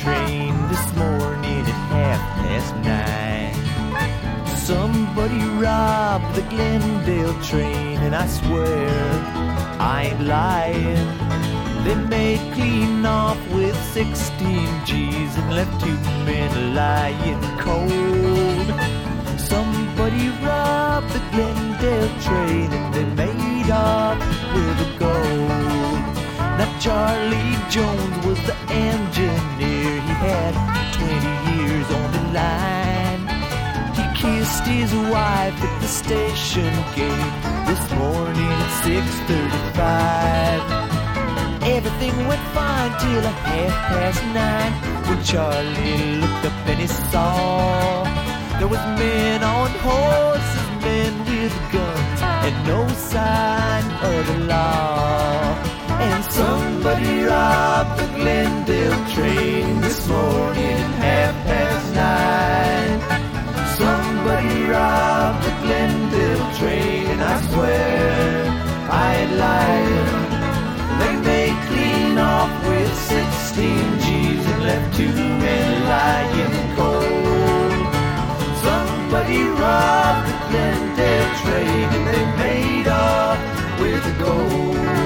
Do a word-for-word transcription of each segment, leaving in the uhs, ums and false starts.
train this morning at half past nine. Somebody robbed the Glendale train, and I swear I ain't lying. They made clean off with sixteen G's and left two men lying cold. Somebody robbed the Glendale train and they made off with the gold. Now Charlie Jones was the engineer. He had twenty years on the line. He kissed his wife at the station gate this morning at six thirty-five. Everything went fine till a half past nine, when Charlie looked up and he saw there was men on horses, men with guns, and no sign of the law. And somebody robbed the Glendale train this morning at half past nine. Somebody robbed the Glendale train, and I swear I ain't lying. They made clean off with sixteen G's and left two men lying cold. Somebody robbed the Glendale train and they made off with the gold.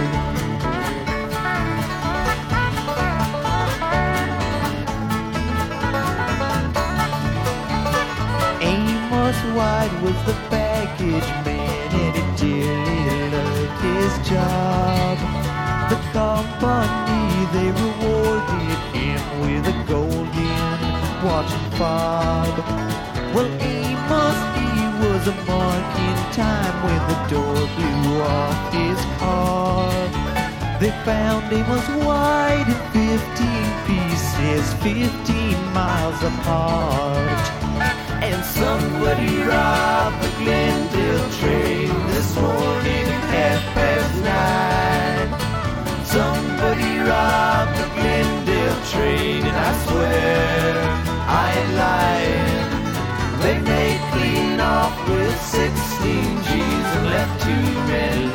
Amos White was the baggage man, and he dearly loved his job. The company, they rewarded him with a golden watch and fob. Well, Amos, he was a mark in time when the door blew off his car. They found Amos White in fifteen pieces, fifteen miles apart. And somebody robbed the Glendale train this morning at half past nine. Somebody robbed the Glendale train, and I swear I ain't lying. They made clean off with sixteen G's and left two men